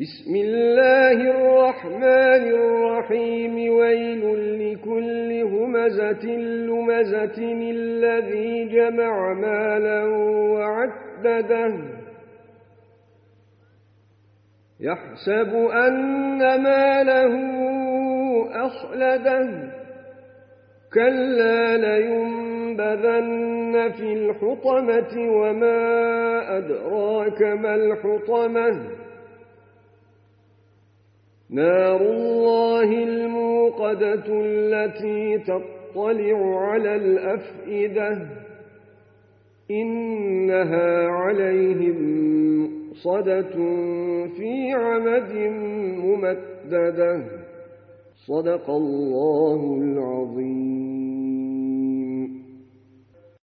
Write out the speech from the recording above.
بسم الله الرحمن الرحيم ويل لكل همزة لمزة الذي جمع مالا وعدده يحسب أن ماله أخلده كلا لينبذن في الحطمة وما أدراك ما الحطمة نار الله الموقدة التي تطلع على الأفئدة إنها عليهم مؤصدة في عمد ممددة صدق الله العظيم.